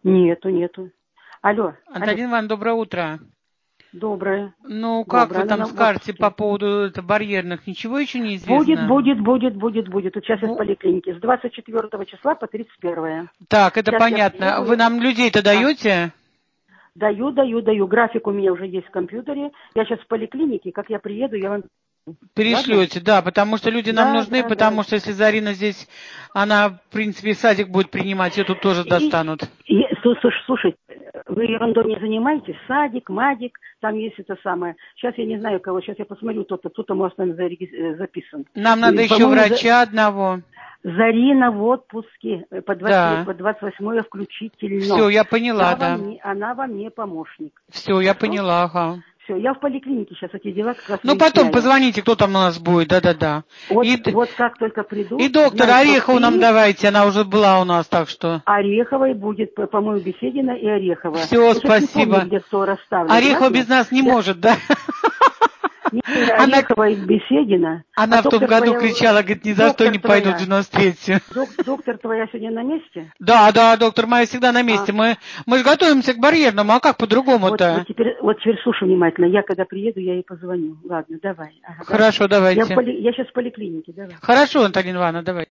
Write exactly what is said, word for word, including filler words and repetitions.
Нету, нету. Алло. Антонина Ивановна, доброе утро. Доброе. Ну, как Доброе. вы там Она скажете по поводу это, барьерных? Ничего еще не Будет, известно? будет, будет, будет, будет. Вот сейчас Бу... из поликлиники. С двадцать четвёртого числа по тридцать первое. Так, это Сейчас понятно. Вы приеду, нам людей-то а, даете? Даю, даю, даю. График у меня уже есть в компьютере. Я сейчас в поликлинике. Как я приеду, я вам... Перешлете, Ладно? да, потому что люди нам Да, нужны, да, да. потому что если Зарина здесь, она, в принципе, садик будет принимать, ее тут тоже И, достанут. и, слушай, слушай, вы ерундой не занимаетесь? Садик, мадик, там есть это самое. Сейчас я не знаю кого, сейчас я посмотрю, кто-то, кто-то, может, там зареги- записан. Нам И, надо еще по-моему, за... врача одного. Зарина в отпуске по Да. двадцать восьмое Все, включительно. я поняла, Она да. вам не, она вам не помощник. Все, я Хорошо? поняла, ага. Все, я в поликлинике сейчас эти дела как раз Ну, потом выясняю. позвоните, кто там у нас будет, да-да-да. Вот, И, вот как только и приду, доктор знаю, кто Орехову нам приедет. давайте, она уже была у нас, так что... Ореховой будет, по- по-моему, Беседина и Орехова. Все, Я сейчас не помню, спасибо. где кто расставлен. Орехова Ладно? без нас не Я... может, да? Не, не, Она, Орехова и Беседина. А она в том доктор году твоя... кричала, говорит, ни за что Доктор не пойду в твоя... девяносто третью. Док, доктор твоя сегодня на месте? Да, да, доктор Майя всегда на А, месте. Мы, мы же готовимся к барьерному, а как вот, по-другому-то? вот, теперь, вот теперь слушай внимательно. Я когда приеду, я ей позвоню. Ладно, давай. Ага, давай. Хорошо, Я, в давайте. поли... я сейчас в поликлинике, давай. Хорошо, Антонина Ивановна, давайте.